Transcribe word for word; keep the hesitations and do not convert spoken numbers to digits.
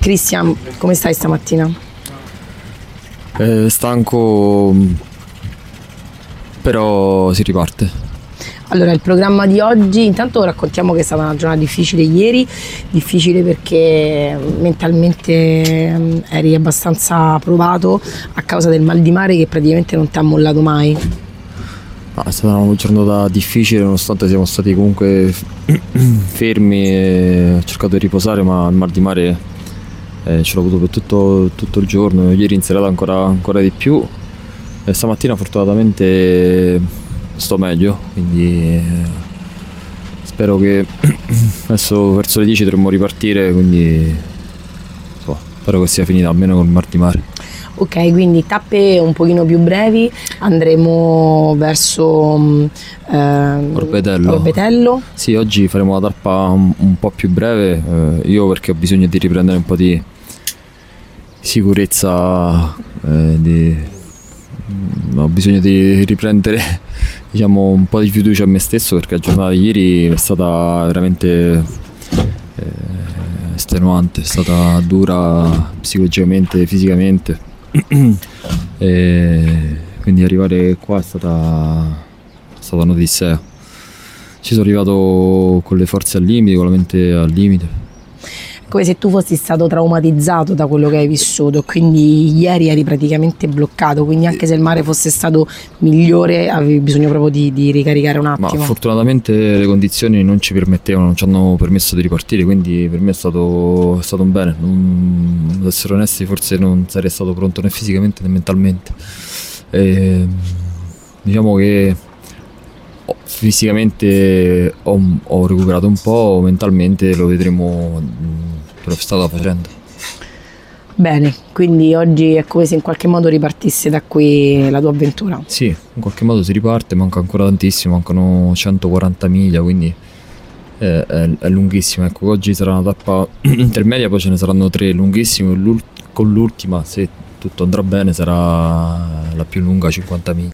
Cristian, come stai stamattina? Eh, stanco, però si riparte. Allora, il programma di oggi, intanto raccontiamo che è stata una giornata difficile ieri, difficile perché mentalmente mm, eri abbastanza provato a causa del mal di mare che praticamente non ti ha mollato mai. Ah, è stata una giornata difficile nonostante siamo stati comunque fermi e ho cercato di riposare, ma il mal di mare eh, ce l'ho avuto per tutto, tutto il giorno, ieri in serata ancora, ancora di più e stamattina fortunatamente sto meglio, quindi eh, spero che adesso verso le dieci dovremmo ripartire, quindi so, spero che sia finita almeno col mal di mare. Ok, quindi tappe un pochino più brevi, andremo verso mm, ehm, Orbetello. Orbetello. Sì, oggi faremo la tappa un, un po' più breve, eh, io perché ho bisogno di riprendere un po' di sicurezza, eh, di, mm, ho bisogno di riprendere diciamo un po' di fiducia a me stesso, perché la giornata di ieri è stata veramente eh, estenuante, è stata dura psicologicamente, fisicamente. E quindi arrivare qua è stata, è stata un'odissea. Ci sono arrivato con le forze al limite, con la mente al limite. Come se tu fossi stato traumatizzato da quello che hai vissuto, quindi ieri eri praticamente bloccato, quindi anche se il mare fosse stato migliore avevi bisogno proprio di, di ricaricare un Ma attimo. fortunatamente le condizioni non ci permettevano, non ci hanno permesso di ripartire, quindi per me è stato, è stato un bene. Non, ad essere onesti, forse non sarei stato pronto né fisicamente né mentalmente. E, diciamo che oh, fisicamente ho, ho recuperato un po', mentalmente lo vedremo quello che stavo facendo. Bene, quindi oggi è come se in qualche modo ripartisse da qui la tua avventura. Sì, in qualche modo si riparte, manca ancora tantissimo, mancano centoquaranta miglia, quindi è, è, è lunghissima. Ecco, oggi sarà una tappa intermedia, poi ce ne saranno tre lunghissime, l'ult- con l'ultima, se tutto andrà bene, sarà la più lunga, cinquanta miglia.